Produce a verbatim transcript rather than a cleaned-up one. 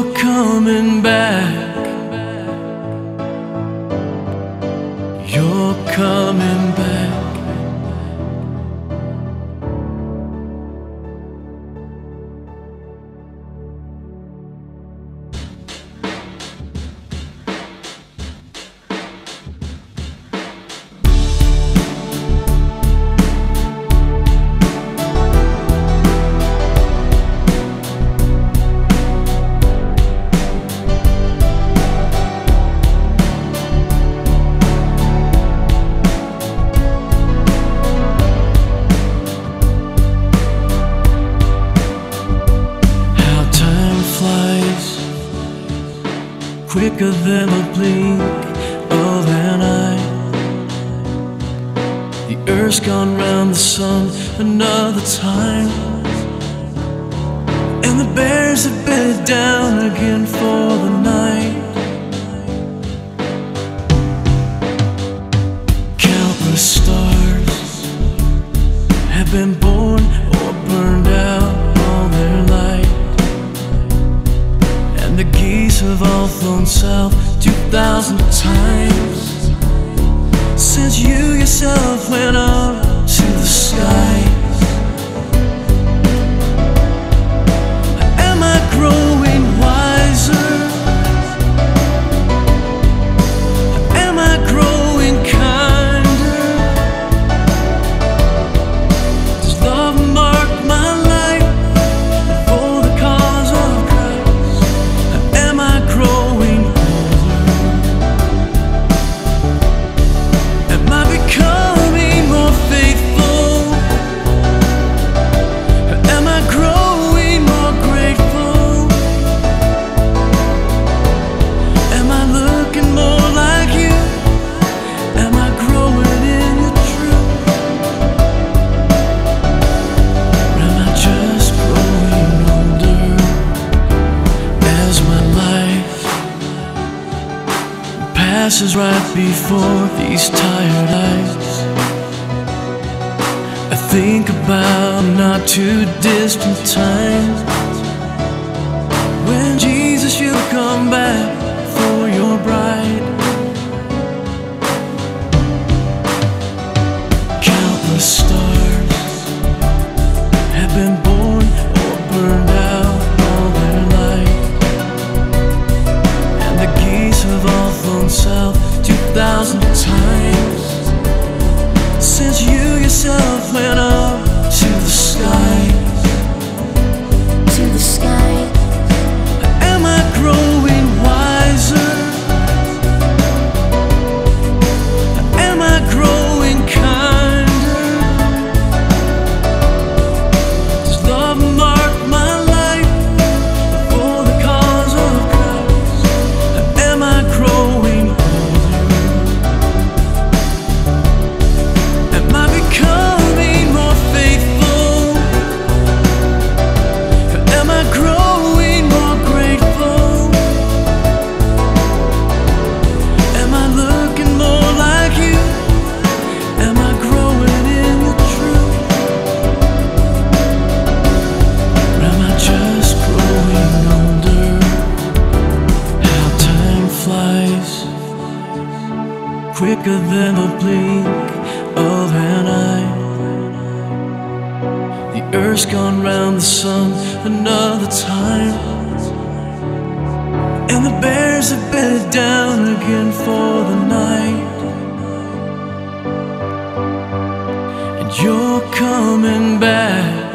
you're coming back. You're coming back. Quicker than a blink of an eye. The earth's gone round the sun another time, and the bears have bedded down again for the night. Countless stars have been born or burned out all their light, and the geese have all flown south two thousand times since you yourself went up to the skies. Am I growing wiser? Am I growing kinder? Does love mark my life for the cause of Christ? Am I growing older? Am I becoming more faithful? Am I growing more grateful? Am I looking more like you? Am I growing in the truth? Or am I just growing older as my life passes right before these tired eyes? I think about not too distant times when Jesus, you'll come back for your bride. Countless stars have been born or burned out all their light, and the geese have all flown south two thousand times since you yourself went up to the skies. To the sky. Am I growing wiser? Am I growing kinder? Does love mark my life for the cause of Christ? Am I growing older? Am I becoming more faithful? Am I growing more grateful? Am I looking more like you? Am I growing in the truth? Or am I just growing older? How time flies, quicker than a blink of an eye. The earth's gone round the sun another time, and the bears have bedded down again for the night. And you're coming back.